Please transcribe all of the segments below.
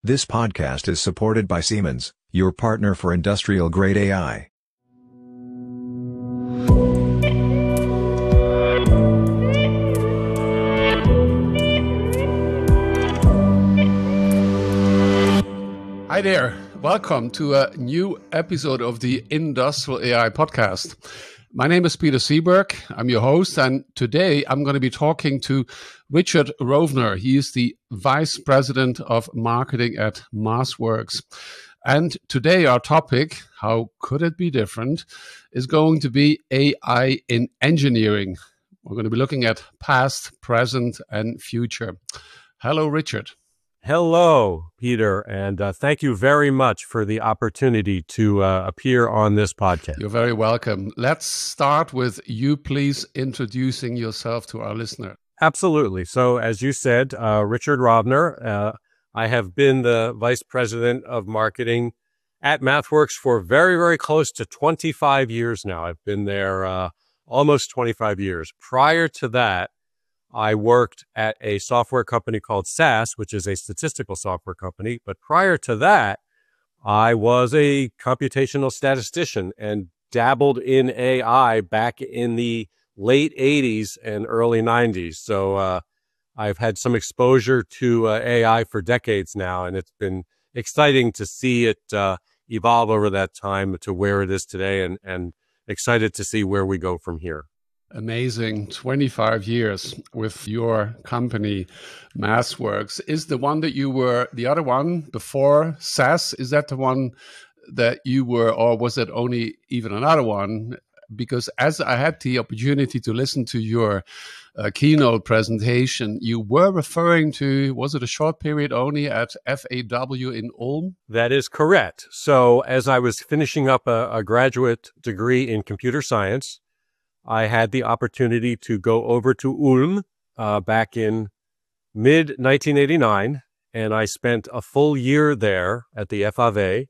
This podcast is supported by Siemens, your partner for industrial-grade AI. Hi there. Welcome to a new episode of the Industrial AI Podcast. My name is Peter Seeberg. I'm your host, and today I'm going to be talking to Richard Rovner. He is the Vice President of Marketing at MassWorks. And today our topic, how could it be different, is going to be AI in engineering. We're going to be looking at past, present, and future. Hello, Richard. Hello, Peter, and thank you very much for the opportunity to appear on this podcast. You're very welcome. Let's start with you, please, introducing yourself to our listener. Absolutely. So, as you said, Richard Rovner, I have been the Vice President of Marketing at MassWorks for very, very close to 25 years now. I've been there almost 25 years. Prior to that, I worked at a software company called SAS, which is a statistical software company. But prior to that, I was a computational statistician and dabbled in AI back in the late 80s and early 90s. So I've had some exposure to AI for decades now, and it's been exciting to see it evolve over that time to where it is today, and excited to see where we go from here. Amazing. 25 years with your company, MassWorks. Is the one that you were, the other one before SAS, is that the one that you were, or was it only even another one? Because as I had the opportunity to listen to your keynote presentation, you were referring to, was it a short period only at FAW in Ulm? That is correct. So as I was finishing up a graduate degree in computer science, I had the opportunity to go over to Ulm back in mid-1989, and I spent a full year there at the FAW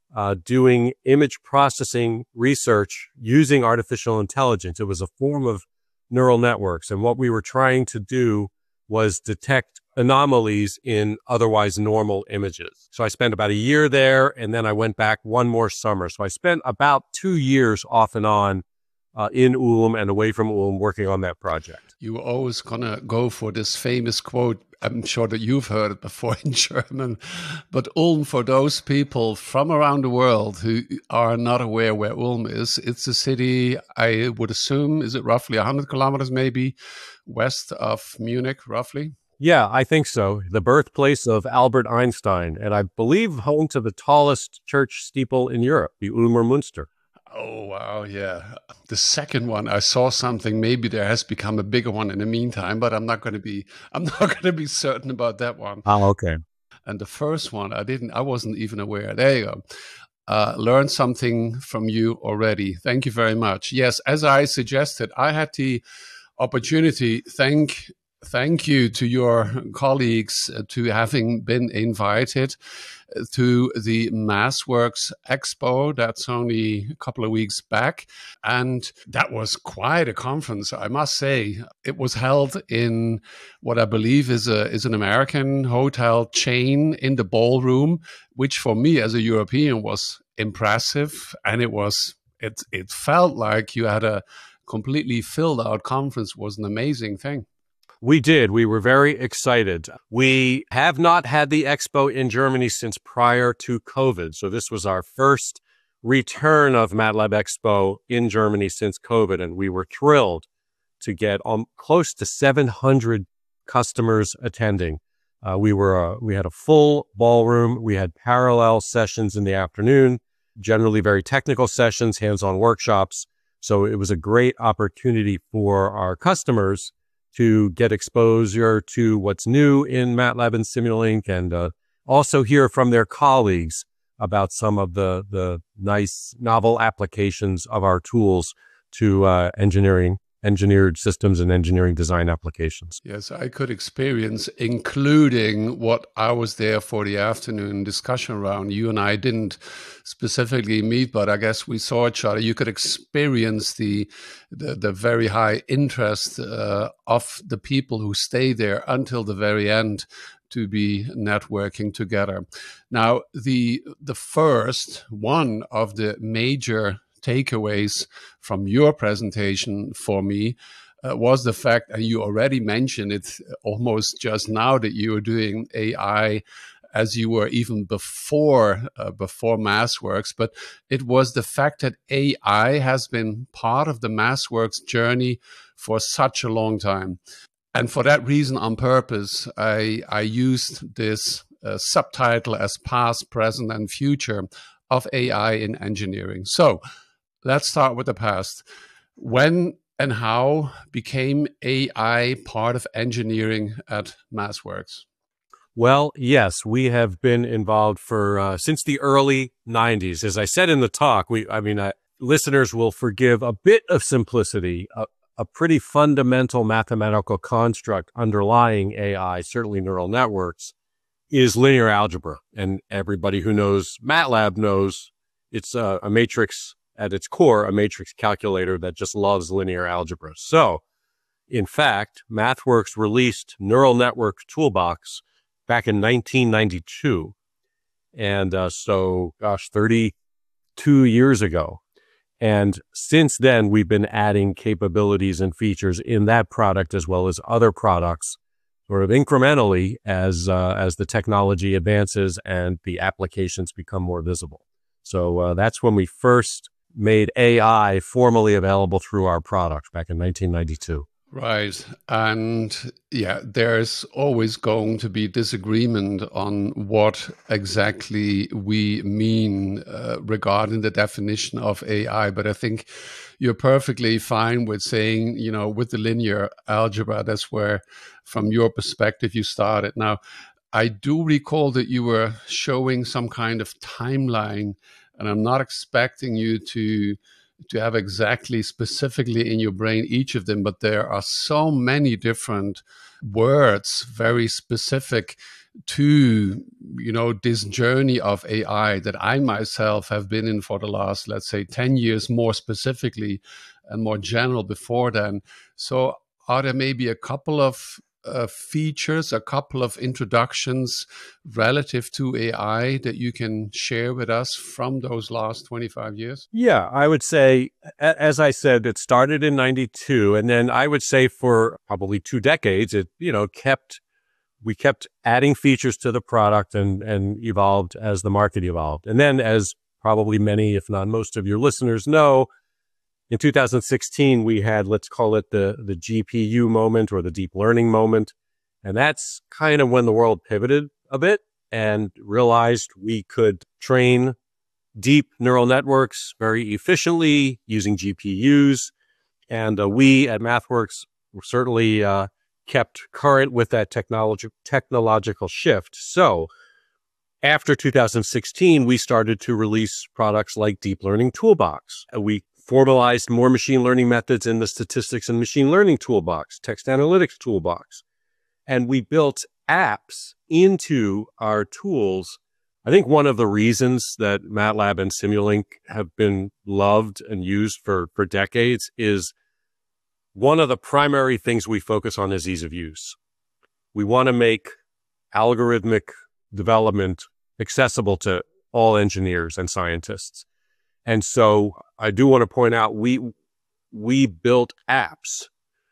doing image processing research using artificial intelligence. It was a form of neural networks, and what we were trying to do was detect anomalies in otherwise normal images. So I spent about a year there, and then I went back one more summer. So I spent about 2 years off and on in Ulm and away from Ulm working on that project. You were always going to go for this famous quote. I'm sure that you've heard it before in German, but Ulm, for those people from around the world who are not aware where Ulm is, it's a city, I would assume, is it roughly 100 kilometers maybe west of Munich, roughly? Yeah, I think so. The birthplace of Albert Einstein, and I believe home to the tallest church steeple in Europe, the Ulmer Münster. Oh, wow. Yeah. The second one, I saw something. Maybe there has become a bigger one in the meantime, but I'm not going to be certain about that one. Oh, okay. And the first one, I wasn't even aware. There you go. Learned something from you already. Thank you very much. Yes, as I suggested, I had the opportunity. Thank you to your colleagues to having been invited to the MassWorks Expo. That's only a couple of weeks back. And that was quite a conference, I must say. It was held in what I believe is an American hotel chain in the ballroom, which for me as a European was impressive. And it felt like you had a completely filled out conference. It was an amazing thing. We did. We were very excited. We have not had the expo in Germany since prior to COVID. So this was our first return of MATLAB Expo in Germany since COVID. And we were thrilled to get close to 700 customers attending. We had a full ballroom. We had parallel sessions in the afternoon, generally very technical sessions, hands-on workshops. So it was a great opportunity for our customers to get exposure to what's new in MATLAB and Simulink, and also hear from their colleagues about some of the nice novel applications of our tools to engineered systems and engineering design applications. Yes, I could experience, including what I was there for the afternoon discussion round. You and I didn't specifically meet, but I guess we saw each other. You could experience the very high interest of the people who stay there until the very end to be networking together. Now, the first one of the major takeaways from your presentation for me was the fact, and you already mentioned it almost just now, that you were doing AI as you were even before MathWorks, but it was the fact that AI has been part of the MathWorks journey for such a long time. And for that reason, on purpose, I used this subtitle as Past, Present, and Future of AI in Engineering. So let's start with the past. When and how became AI part of engineering at MathWorks? Well, yes, we have been involved for since the early 90s. As I said in the talk, listeners will forgive a bit of simplicity. A pretty fundamental mathematical construct underlying AI, certainly neural networks, is linear algebra. And everybody who knows MATLAB knows it's a matrix at its core, a matrix calculator that just loves linear algebra. So, in fact, MathWorks released Neural Network Toolbox back in 1992. And 32 years ago. And since then, we've been adding capabilities and features in that product as well as other products, sort of incrementally as the technology advances and the applications become more visible. So that's when we first made AI formally available through our product back in 1992. Right. And yeah, there's always going to be disagreement on what exactly we mean regarding the definition of AI. But I think you're perfectly fine with saying, with the linear algebra, that's where, from your perspective, you started. Now, I do recall that you were showing some kind of timeline, and I'm not expecting you to have exactly specifically in your brain each of them, but there are so many different words very specific to this journey of AI that I myself have been in for the last, let's say, 10 years more specifically and more general before then. So are there maybe a couple of features, a couple of introductions relative to AI that you can share with us from those last 25 years? Yeah, I would say, as I said, it started in 92. And then I would say for probably 2 decades, we kept adding features to the product and evolved as the market evolved. And then, as probably many, if not most of your listeners know, in 2016, we had, let's call it the GPU moment or the deep learning moment. And that's kind of when the world pivoted a bit and realized we could train deep neural networks very efficiently using GPUs. And we at MathWorks certainly kept current with that technological shift. So after 2016, we started to release products like Deep Learning Toolbox. We formalized more machine learning methods in the Statistics and Machine Learning Toolbox, Text Analytics Toolbox. And we built apps into our tools. I think one of the reasons that MATLAB and Simulink have been loved and used for decades is one of the primary things we focus on is ease of use. We want to make algorithmic development accessible to all engineers and scientists. And so I do want to point out, we built apps,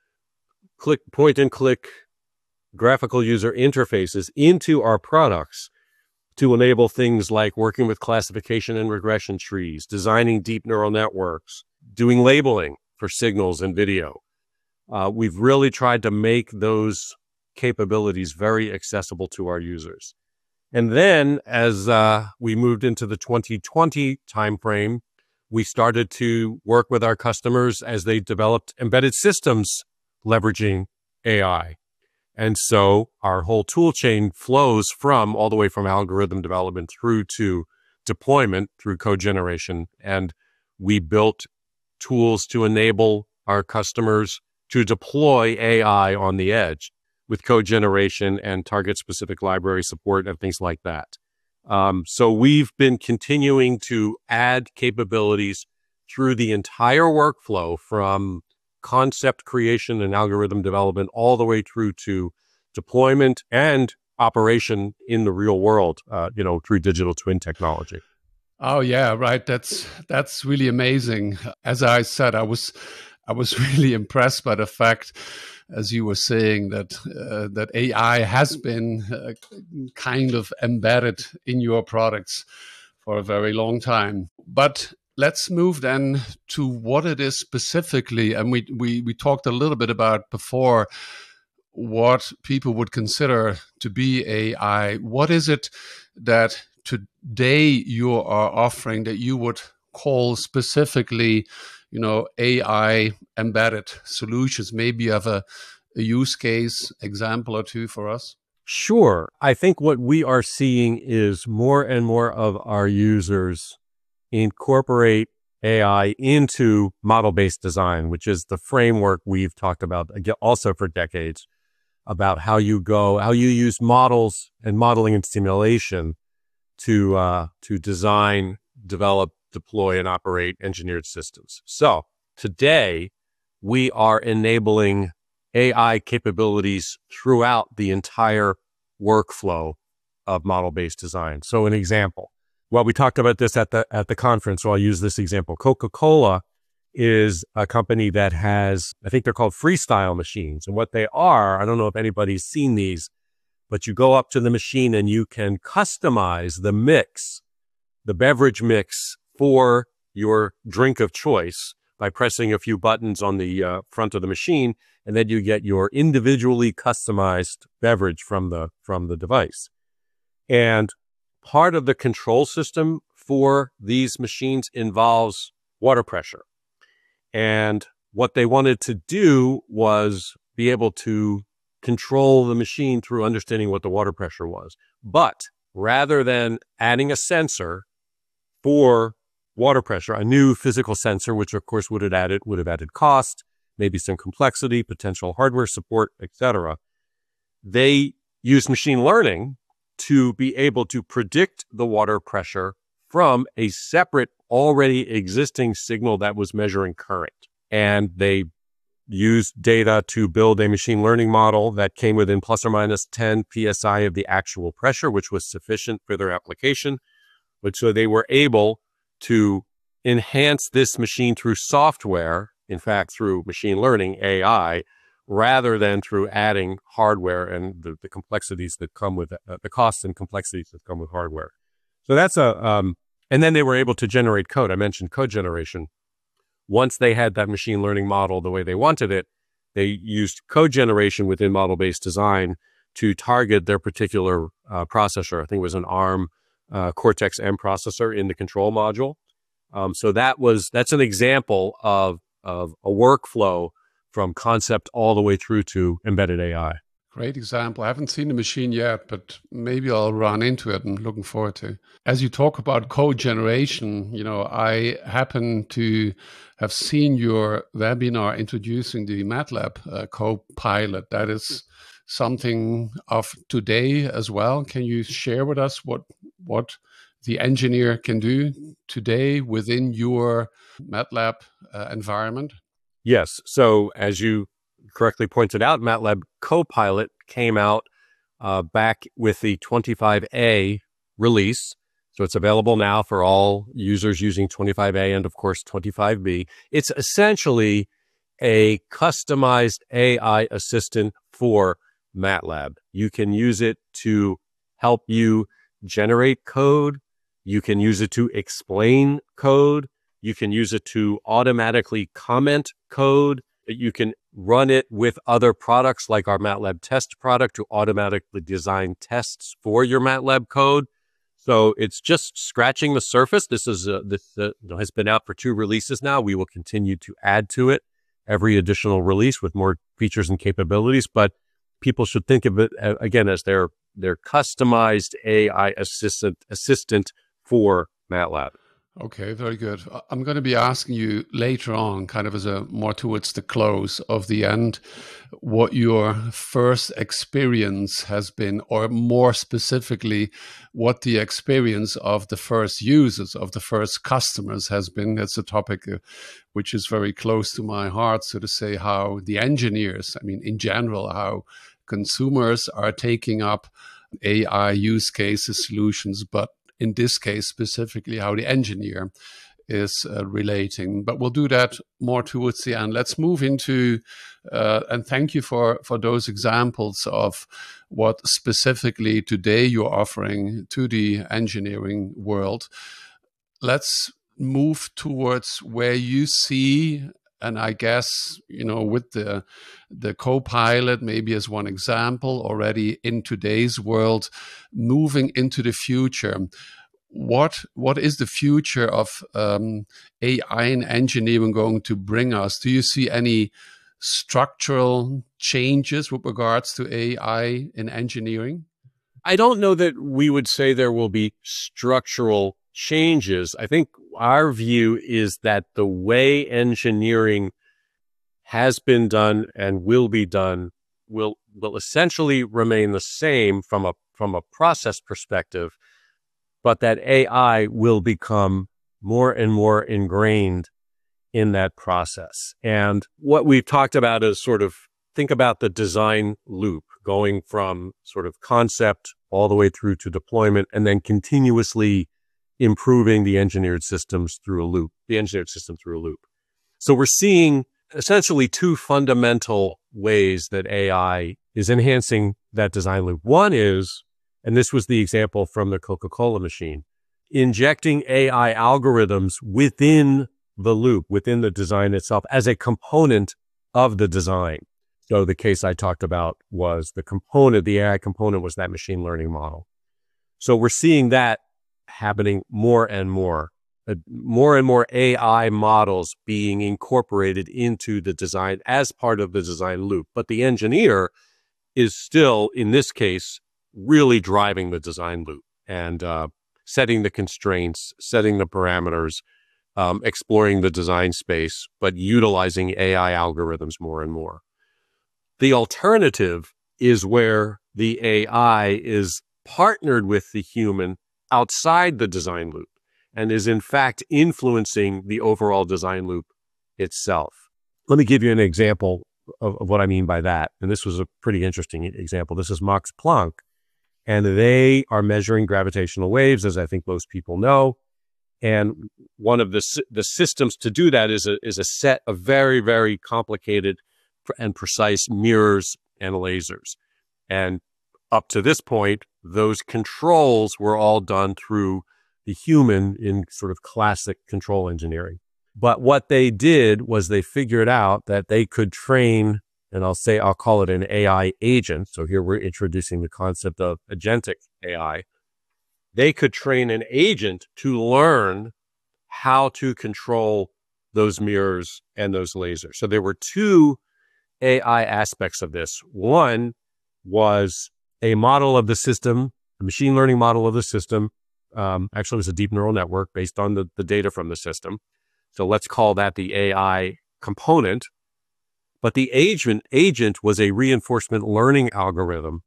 point and click graphical user interfaces into our products to enable things like working with classification and regression trees, designing deep neural networks, doing labeling for signals and video. We've really tried to make those capabilities very accessible to our users. And then as we moved into the 2020 timeframe, we started to work with our customers as they developed embedded systems leveraging AI. And so our whole tool chain flows all the way from algorithm development through to deployment through code generation. And we built tools to enable our customers to deploy AI on the edge with code generation and target-specific library support and things like that. So we've been continuing to add capabilities through the entire workflow from concept creation and algorithm development all the way through to deployment and operation in the real world, through digital twin technology. Oh yeah, right. That's really amazing. As I said, I was really impressed by the fact, as you were saying, that AI has been kind of embedded in your products for a very long time. But let's move then to what it is specifically. And we talked a little bit about before what people would consider to be AI. What is it that today you are offering that you would call specifically, AI embedded solutions? Maybe you have a use case example or two for us. Sure. I think what we are seeing is more and more of our users incorporate AI into model-based design, which is the framework we've talked about also for decades, about how you use models and modeling and simulation to design, develop, deploy, and operate engineered systems. So today, we are enabling AI capabilities throughout the entire workflow of model-based design. So an example, we talked about this at the conference, so I'll use this example. Coca-Cola is a company that has, I think they're called freestyle machines. And what they are, I don't know if anybody's seen these, but you go up to the machine and you can customize the mix, the beverage mix for your drink of choice by pressing a few buttons on the front of the machine, and then you get your individually customized beverage from the device. And part of the control system for these machines involves water pressure. And what they wanted to do was be able to control the machine through understanding what the water pressure was. But rather than adding a sensor for water pressure, a new physical sensor, which of course would have added cost, maybe some complexity, potential hardware support, etc., they used machine learning to be able to predict the water pressure from a separate, already existing signal that was measuring current. And they used data to build a machine learning model that came within plus or minus 10 psi of the actual pressure, which was sufficient for their application. But so they were able to enhance this machine through software, in fact, through machine learning, AI, rather than through adding hardware and the complexities that come with the costs and complexities that come with hardware. So that's and then they were able to generate code. I mentioned code generation. Once they had that machine learning model the way they wanted it, they used code generation within model-based design to target their particular processor. I think it was an ARM Cortex-M processor in the control module. So that's an example of a workflow from concept all the way through to embedded AI. Great example. I haven't seen the machine yet, but maybe I'll run into it. I'm looking forward to. As you talk about code generation, I happen to have seen your webinar introducing the MATLAB Copilot. That is something of today as well. Can you share with us what the engineer can do today within your MATLAB environment? Yes. So as you correctly pointed out, MATLAB Copilot came out back with the 25A release. So it's available now for all users using 25A and, of course, 25B. It's essentially a customized AI assistant for MATLAB. You can use it to help you generate code. You can use it to explain code. You can use it to automatically comment code. You can run it with other products like our MATLAB test product to automatically design tests for your MATLAB code. So it's just scratching the surface. This has been out for 2 releases now. We will continue to add to it every additional release with more features and capabilities. But people should think of it again as their customized AI assistant for MATLAB. Okay, very good. I'm going to be asking you later on, kind of as a more towards the close of the end, what your first experience has been, or more specifically, what the experience of the first users, of the first customers has been. That's a topic which is very close to my heart, so to say, how the engineers, in general, how consumers are taking up AI use cases, solutions, but in this case specifically how the engineer is relating. But we'll do that more towards the end. Let's move into, and thank you for those examples of what specifically today you're offering to the engineering world. Let's move towards where you see, and I guess, with the Copilot, maybe as one example, already in today's world, moving into the future. What is the future of AI in engineering going to bring us? Do you see any structural changes with regards to AI in engineering? I don't know that we would say there will be structural changes. I think our view is that the way engineering has been done and will be done will essentially remain the same from a process perspective, but that AI will become more and more ingrained in that process. And what we've talked about is sort of think about the design loop, going from sort of concept all the way through to deployment, and then continuously improving the engineered system through a loop. So we're seeing essentially two fundamental ways that AI is enhancing that design loop. One is, and this was the example from the Coca-Cola machine, injecting AI algorithms within the loop, within the design itself, as a component of the design. So the case I talked about was the AI component was that machine learning model. So we're seeing that happening more and more AI models being incorporated into the design as part of the design loop. But the engineer is still, in this case, really driving the design loop and setting the constraints, setting the parameters, exploring the design space, but utilizing AI algorithms more and more. The alternative is where the AI is partnered with the human outside the design loop and is in fact influencing the overall design loop itself. Let me give you an example of what I mean by that. And this was a pretty interesting example. This is Max Planck, and they are measuring gravitational waves, as I think most people know. And one of the systems to do that is a set of very, very complicated and precise mirrors and lasers. And up to this point, those controls were all done through the human in sort of classic control engineering. But what they did was they figured out that they could train, and I'll call it an AI agent. So here we're introducing the concept of agentic AI. They could train an agent to learn how to control those mirrors and those lasers. So there were two AI aspects of this. One was a model of the system, a machine learning model of the system. Actually, it was a deep neural network based on the data from the system. So let's call that the AI component. But the agent was a reinforcement learning algorithm.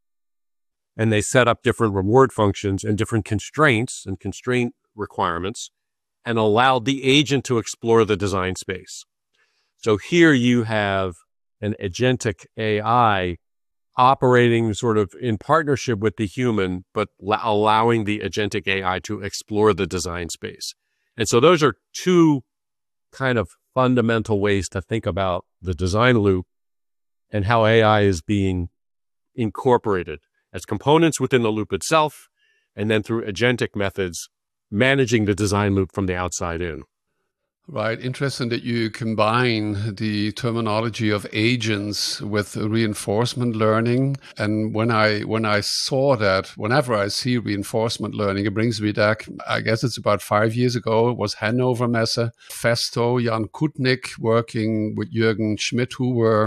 And they set up different reward functions and different constraints and constraint requirements and allowed the agent to explore the design space. So here you have an agentic AI operating sort of in partnership with the human, but allowing the agentic AI to explore the design space. And so those are two kind of fundamental ways to think about the design loop and how AI is being incorporated as components within the loop itself, and then through agentic methods, managing the design loop from the outside in. Right. Interesting that you combine the terminology of agents with reinforcement learning. And when I saw that, whenever I see reinforcement learning, it brings me back, I guess it's about 5 years ago. It was Hannover Messe, Festo, Jan Kutnik working with Jürgen Schmidhuber.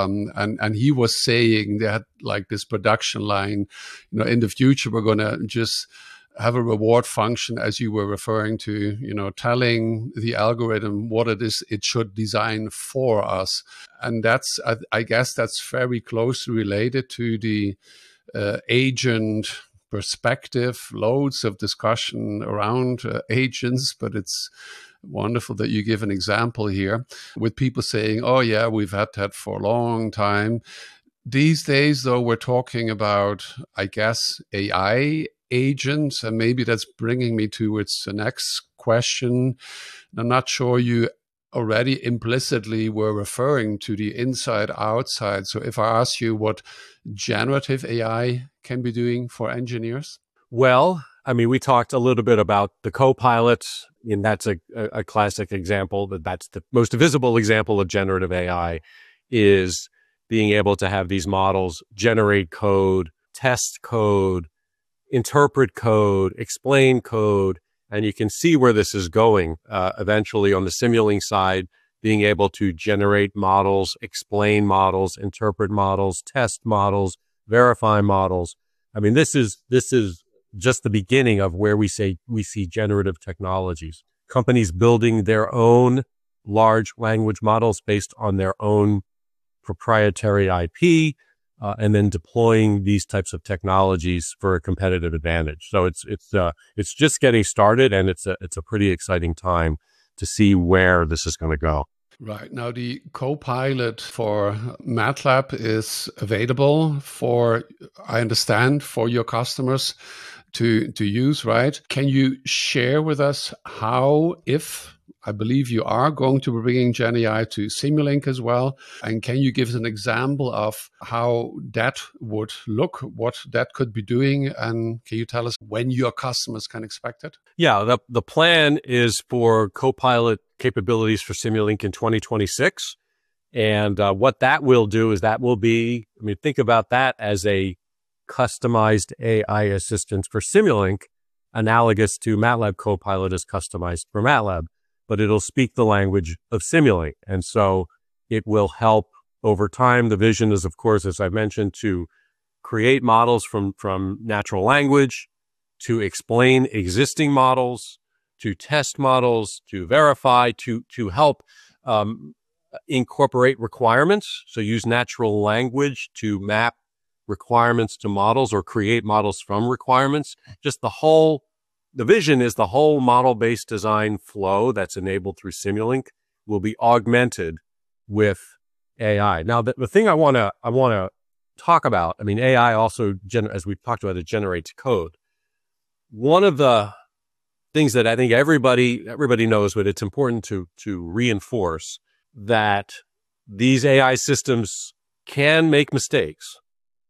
And he was saying they had like this production line, in the future, we're going to just have a reward function, as you were referring to, telling the algorithm what it is it should design for us. And that's, I guess that's very closely related to the agent perspective, loads of discussion around agents, but it's wonderful that you give an example here with people saying, oh yeah, we've had that for a long time. These days, though, we're talking about, I guess, AI agents, and maybe that's bringing me towards the next question. I'm not sure you already implicitly were referring to the inside outside. So if I ask you what generative AI can be doing for engineers? Well, I mean, we talked a little bit about the Copilot, and that's a classic example. That's the most visible example of generative AI, is being able to have these models generate code, test code, interpret code, explain code, and you can see where this is going eventually on the Simulink side, being able to generate models, explain models, interpret models, test models, verify models. I mean, this is just the beginning of where we see generative technologies. Companies building their own large language models based on their own proprietary IP, and then deploying these types of technologies for a competitive advantage. So it's just getting started, and it's a pretty exciting time to see where this is going to go. Right. Now, the Copilot for MATLAB is available for, I understand, for your customers to use, right? Can you share with us how, if I believe you are going to be bringing GenAI to Simulink as well, and can you give us an example of how that would look, what that could be doing, and can you tell us when your customers can expect it? Yeah, the plan is for Copilot capabilities for Simulink in 2026. And what that will do is that will be, I mean, think about that as a customized AI assistant for Simulink, analogous to MATLAB Copilot is customized for MATLAB, but it'll speak the language of Simulink. And so it will help over time. The vision is, of course, as I mentioned, to create models from natural language, to explain existing models, to test models, to verify, to help incorporate requirements. So use natural language to map requirements to models or create models from requirements. Just the vision is the whole model-based design flow that's enabled through Simulink will be augmented with AI. Now, the thing I want to talk about, I mean, AI also, as we've talked about, it generates code. One of the things that I think everybody knows, but it's important to reinforce, that these AI systems can make mistakes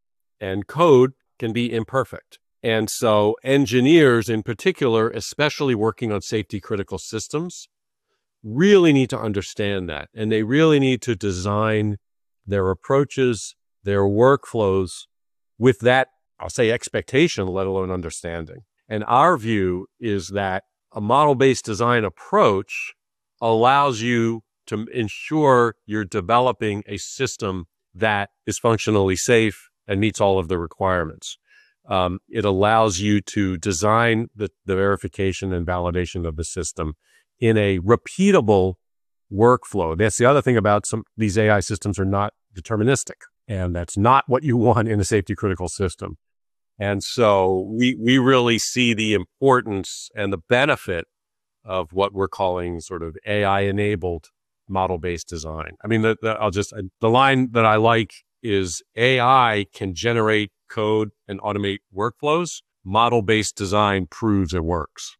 and code can be imperfect. And so engineers in particular, especially working on safety critical systems, really need to understand that. And they really need to design their approaches, their workflows with that, I'll say, expectation, let alone understanding. And our view is that a model-based design approach allows you to ensure you're developing a system that is functionally safe and meets all of the requirements. It allows you to design the verification and validation of the system in a repeatable workflow. That's the other thing about these AI systems are not deterministic, and that's not what you want in a safety critical system. And so we really see the importance and the benefit of what we're calling sort of AI-enabled model-based design. I mean, the line that I like is AI can generate code and automate workflows. Model-based design proves it works.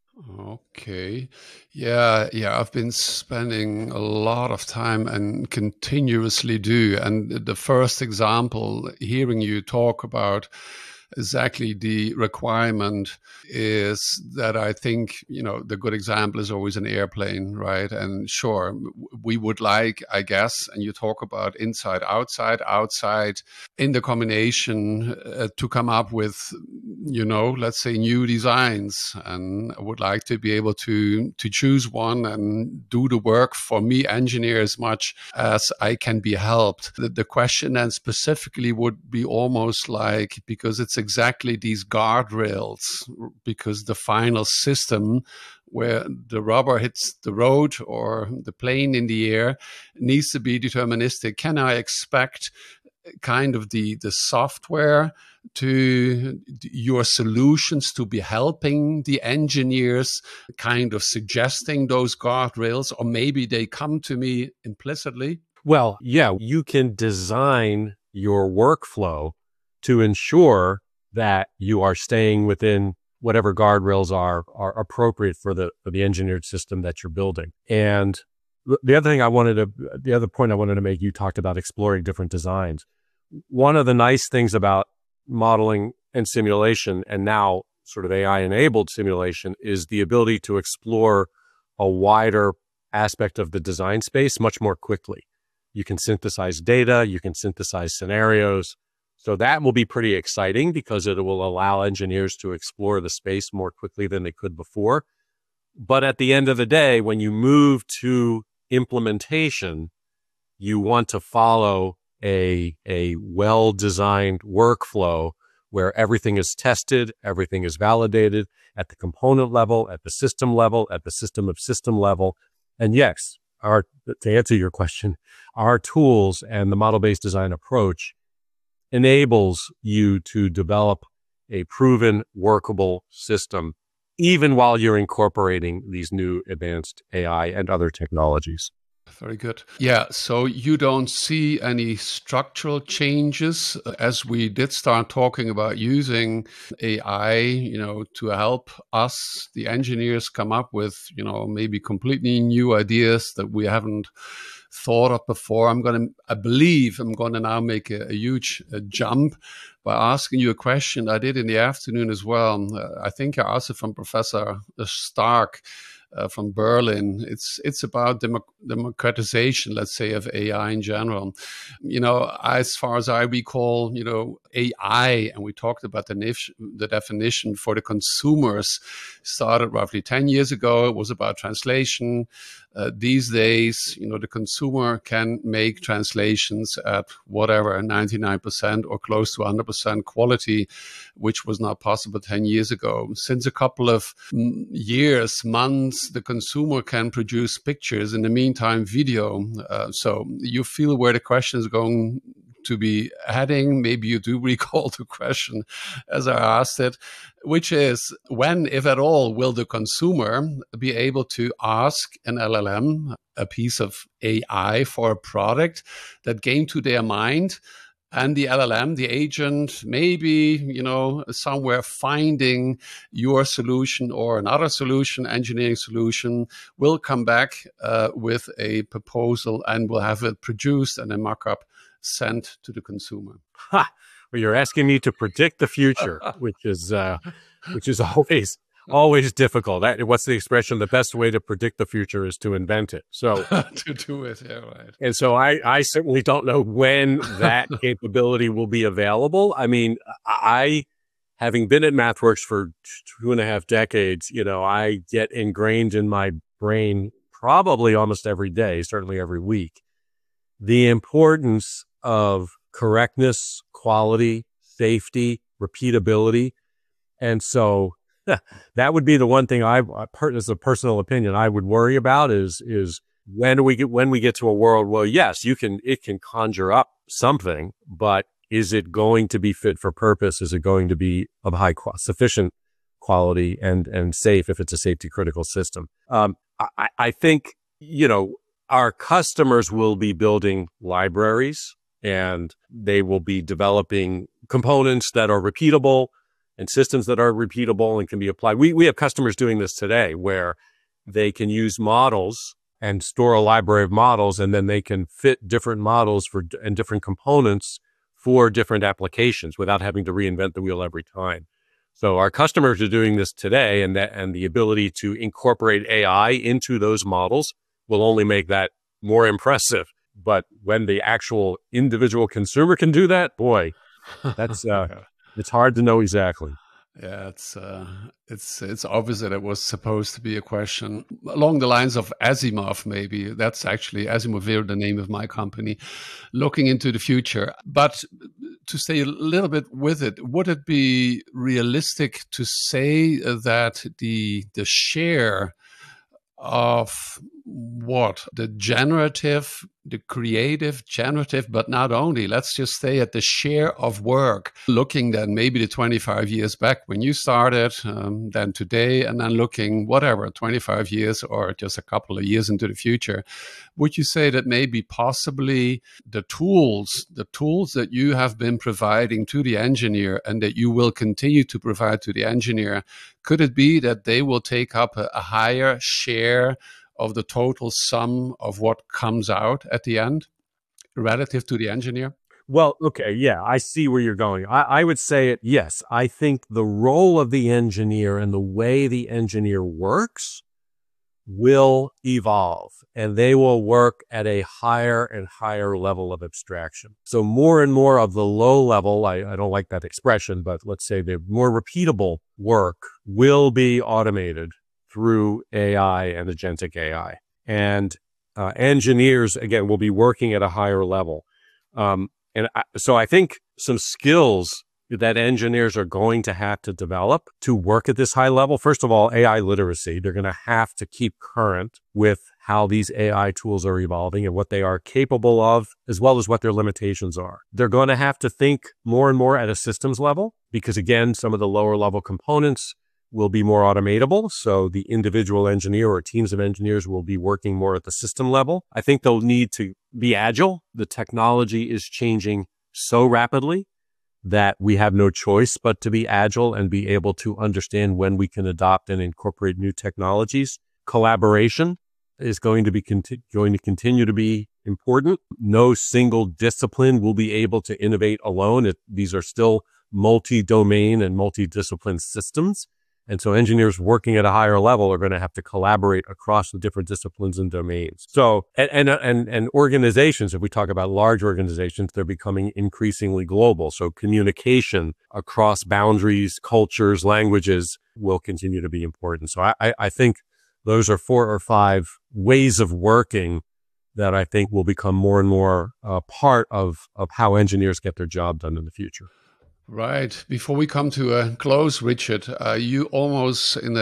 Okay. Yeah. I've been spending a lot of time and continuously do. And the first example, hearing you talk about exactly the requirement, is that I think, the good example is always an airplane, right? And sure, we would like, I guess, and you talk about inside, outside in the combination to come up with, let's say new designs. And I would like to be able to choose one and do the work for me, engineer, as much as I can be helped. The question then specifically would be almost like, because it's exactly these guardrails, because the final system where the rubber hits the road or the plane in the air needs to be deterministic. Can I expect kind of the software to your solutions to be helping the engineers, kind of suggesting those guardrails, or maybe they come to me implicitly? Well, yeah, you can design your workflow to ensure that you are staying within whatever guardrails are appropriate for the engineered system that you're building. And the other point I wanted to make, you talked about exploring different designs. One of the nice things about modeling and simulation, and now sort of AI-enabled simulation, is the ability to explore a wider aspect of the design space much more quickly. You can synthesize data, you can synthesize scenarios. So that will be pretty exciting because it will allow engineers to explore the space more quickly than they could before. But at the end of the day, when you move to implementation, you want to follow a well-designed workflow where everything is tested, everything is validated at the component level, at the system level, at the system of system level. And yes, to answer your question, our tools and the model-based design approach enables you to develop a proven, workable system, even while you're incorporating these new advanced AI and other technologies. Very good. Yeah, so you don't see any structural changes as we did start talking about using AI, to help us, the engineers, come up with, maybe completely new ideas that we haven't thought of before. I believe I'm going to now make a huge jump by asking you a question I did in the afternoon as well. I think I asked it from Professor Stark from Berlin. It's about democratization, let's say, of AI in general. As far as I recall, AI, and we talked about the definition for the consumers, started roughly 10 years ago. It was about translation. These days, the consumer can make translations at whatever, 99% or close to 100% quality, which was not possible 10 years ago. Since a couple of months, the consumer can produce pictures. In the meantime, video. So you feel where the question is going to be heading. Maybe you do recall the question as I asked it, which is when, if at all, will the consumer be able to ask an LLM, a piece of AI, for a product that came to their mind, and the LLM, the agent, maybe, somewhere finding your solution or another solution, engineering solution, will come back with a proposal and will have it produced and a mock-up sent to the consumer. Ha! Well, you're asking me to predict the future, which is always difficult. What's the expression? The best way to predict the future is to invent it. So to do it, yeah, right. And so I certainly don't know when that capability will be available. I mean, having been at MathWorks for 2.5 decades, I get ingrained in my brain probably almost every day, certainly every week, the importance of correctness, quality, safety, repeatability. And so that would be the one thing as a personal opinion, I would worry about is when we get to a world where, yes, it can conjure up something, but is it going to be fit for purpose? Is it going to be of sufficient quality and safe if it's a safety critical system? I think, our customers will be building libraries and they will be developing components that are repeatable and systems that are repeatable and can be applied. We have customers doing this today where they can use models and store a library of models, and then they can fit different models and different components for different applications without having to reinvent the wheel every time. So our customers are doing this today, and the ability to incorporate AI into those models will only make that more impressive. But when the actual individual consumer can do that, boy, that's it's hard to know exactly. Yeah, it's obvious that it was supposed to be a question along the lines of Asimov. Maybe that's actually Asimov, the name of my company, looking into the future. But to stay a little bit with it, would it be realistic to say that the share of what? The generative, the creative, generative, but not only. Let's just stay at the share of work, looking then maybe the 25 years back when you started, then today, and then looking whatever, 25 years or just a couple of years into the future. Would you say that maybe possibly the tools that you have been providing to the engineer and that you will continue to provide to the engineer, could it be that they will take up a higher share of the total sum of what comes out at the end relative to the engineer? Well, okay, yeah, I see where you're going. I would say it, yes. I think the role of the engineer and the way the engineer works will evolve, and they will work at a higher and higher level of abstraction. So more and more of the low level, I don't like that expression, but let's say the more repeatable work will be automated through AI and agentic AI. And engineers, again, will be working at a higher level. So I think some skills that engineers are going to have to develop to work at this high level. First of all, AI literacy. They're going to have to keep current with how these AI tools are evolving and what they are capable of, as well as what their limitations are. They're going to have to think more and more at a systems level because, again, some of the lower level components will be more automatable. So the individual engineer or teams of engineers will be working more at the system level. I think they'll need to be agile. The technology is changing so rapidly that we have no choice but to be agile and be able to understand when we can adopt and incorporate new technologies. Collaboration is going to continue to be important. No single discipline will be able to innovate alone. These are still multi-domain and multi-discipline systems. And so engineers working at a higher level are going to have to collaborate across the different disciplines and domains. So, and organizations, if we talk about large organizations, they're becoming increasingly global. So communication across boundaries, cultures, languages will continue to be important. So I think those are 4 or 5 ways of working that I think will become more and more part of how engineers get their job done in the future. Right. Before we come to a close, Richard, you almost in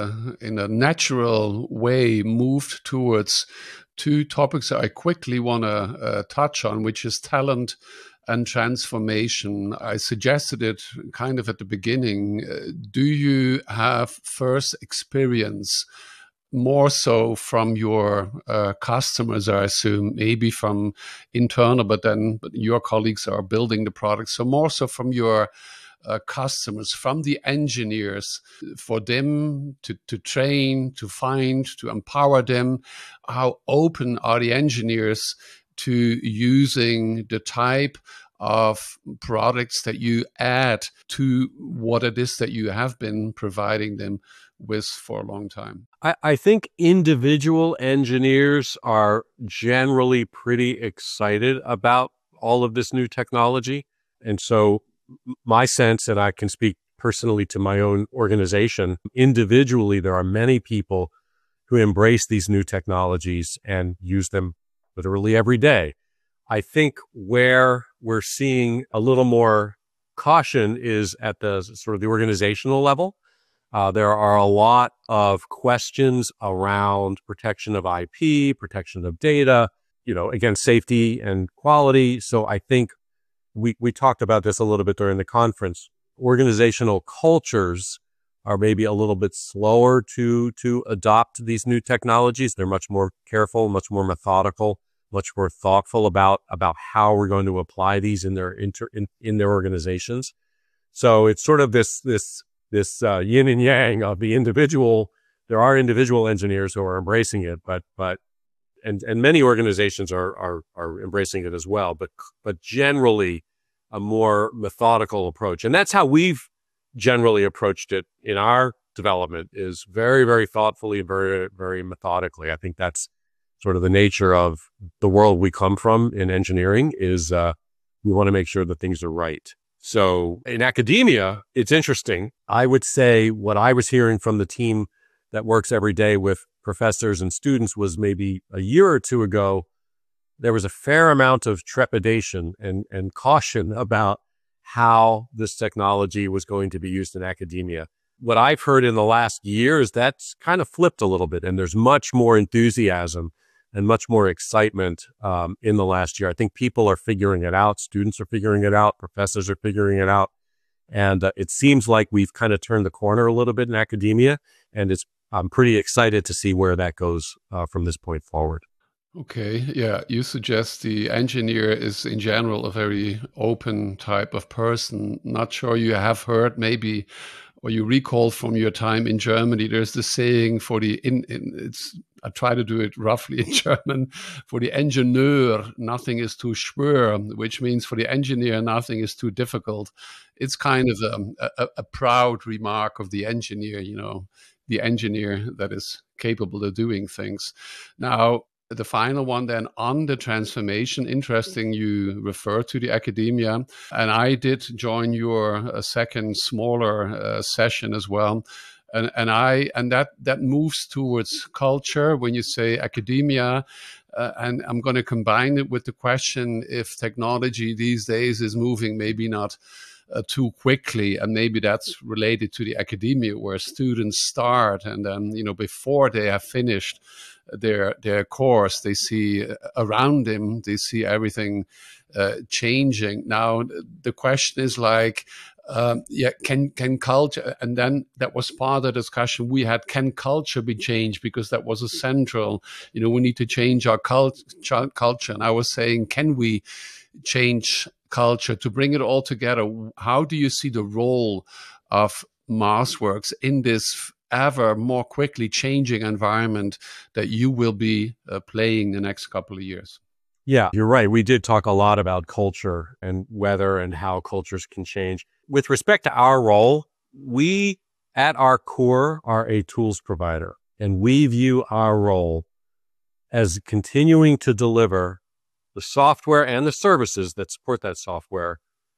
a natural way moved towards 2 topics that I quickly want to touch on, which is talent and transformation. I suggested it kind of at the beginning. Do you have first experience, more so from your customers, I assume, maybe from internal, but your colleagues are building the product. So more so from your customers, from the engineers, for them to train, to find, to empower them. How open are the engineers to using the type of products that you add to what it is that you have been providing them with for a long time? I think individual engineers are generally pretty excited about all of this new technology. And so my sense, and I can speak personally to my own organization, individually, there are many people who embrace these new technologies and use them literally every day. I think where we're seeing a little more caution is at the sort of the organizational level. There are a lot of questions around protection of IP, protection of data, again, safety and quality. So I think we talked about this a little bit during the conference. Organizational cultures are maybe a little bit slower to adopt these new technologies. They're much more careful, much more methodical, much more thoughtful about how we're going to apply these in their organizations. So it's sort of this yin and yang of the individual. There are individual engineers who are embracing it, but many organizations are embracing it as well. But generally, a more methodical approach, and that's how we've generally approached it in our development, is very, very thoughtfully and very, very methodically. I think that's sort of the nature of the world we come from in engineering. Is we want to make sure that things are right. So in academia, it's interesting. I would say what I was hearing from the team that works every day with professors and students was maybe a year or 2 ago, there was a fair amount of trepidation and caution about how this technology was going to be used in academia. what I've heard in the last year is that's kind of flipped a little bit, and there's much more enthusiasm and much more excitement in the last year. I think people are figuring it out. Students are figuring it out. Professors are figuring it out. And it seems like we've kind of turned the corner a little bit in academia, and I'm pretty excited to see where that goes from this point forward. Okay, yeah, you suggest the engineer is in general a very open type of person. Not sure you have heard maybe, or you recall from your time in Germany, there's the saying for I try to do it roughly in German, for the Ingenieur, nothing is too schwer, which means for the engineer, nothing is too difficult. It's kind of a proud remark of the engineer, the engineer that is capable of doing things. Now, the final one then on the transformation, interesting you refer to the academia, and I did join your second smaller session as well. And that moves towards culture when you say academia, and I'm going to combine it with the question if technology these days is moving maybe not too quickly, and maybe that's related to the academia where students start and then before they have finished their course, they see around them, they see everything changing. Now the question is like, can culture, and then that was part of the discussion we had, can culture be changed? Because that was a central, we need to change our culture. And I was saying, can we change culture to bring it all together? How do you see the role of MathWorks in this ever more quickly changing environment that you will be playing the next couple of years? Yeah, you're right. We did talk a lot about culture and whether and how cultures can change. With respect to our role, we at our core are a tools provider, and we view our role as continuing to deliver the software and the services that support that software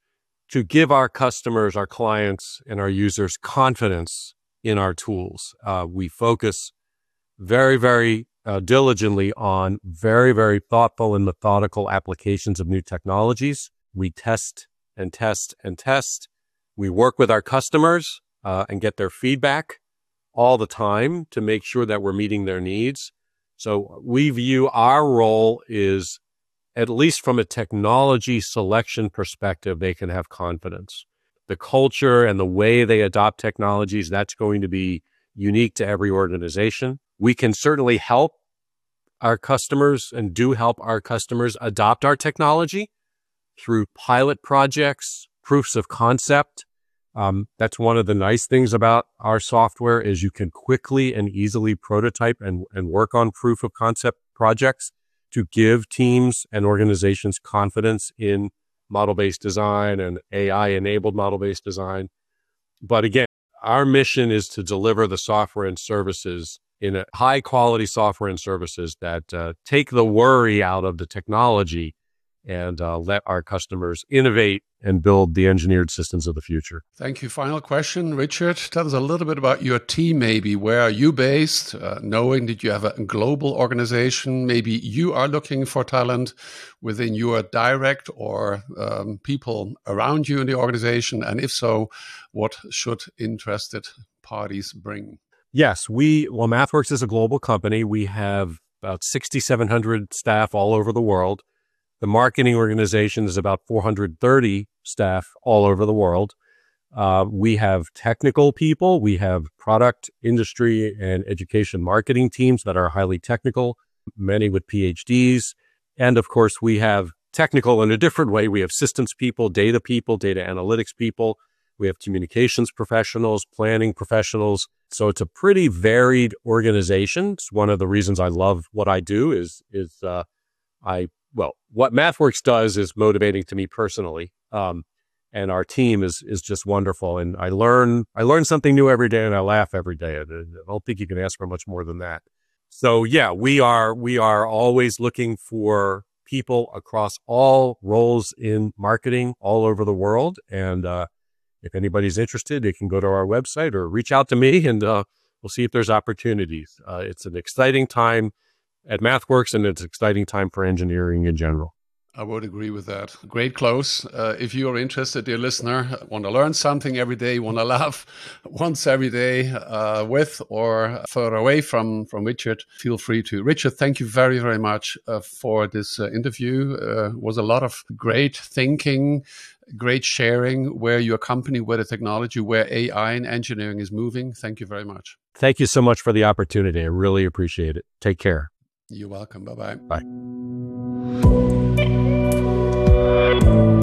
to give our customers, our clients, and our users confidence in our tools. We focus very, very diligently on very, very thoughtful and methodical applications of new technologies. We test and test and test. We work with our customers and get their feedback all the time to make sure that we're meeting their needs. So we view our role is, at least from a technology selection perspective, they can have confidence. The culture and the way they adopt technologies, that's going to be unique to every organization. We can certainly help our customers and do help our customers adopt our technology through pilot projects, proofs of concept. That's one of the nice things about our software is you can quickly and easily prototype and work on proof of concept projects to give teams and organizations confidence in model-based design and AI-enabled model-based design. But again, our mission is to deliver the software and services in a high-quality software and services that take the worry out of the technology and let our customers innovate and build the engineered systems of the future. Thank you. Final question, Richard. Tell us a little bit about your team, maybe. Where are you based? Knowing that you have a global organization, maybe you are looking for talent within your direct or people around you in the organization. And if so, what should interested parties bring? Yes, MathWorks is a global company. We have about 6,700 staff all over the world. The marketing organization is about 430 staff all over the world. We have technical people. We have product, industry, and education marketing teams that are highly technical, many with PhDs. And of course, we have technical in a different way. We have systems people, data analytics people. We have communications professionals, planning professionals. So it's a pretty varied organization. It's one of the reasons I love what I do what MathWorks does is motivating to me personally. And our team is just wonderful. And I learn something new every day and I laugh every day. I don't think you can ask for much more than that. So yeah, we are always looking for people across all roles in marketing all over the world. And if anybody's interested, they can go to our website or reach out to me and we'll see if there's opportunities. It's an exciting time at MathWorks, and it's an exciting time for engineering in general. I would agree with that. Great close. If you are interested, dear listener, want to learn something every day, want to laugh once every day with or further away from Richard, feel free to. Richard, thank you very, very much for this interview. It was a lot of great thinking, great sharing, where your company, where the technology, where AI and engineering is moving. Thank you very much. Thank you so much for the opportunity. I really appreciate it. Take care. You're welcome. Bye-bye. Bye.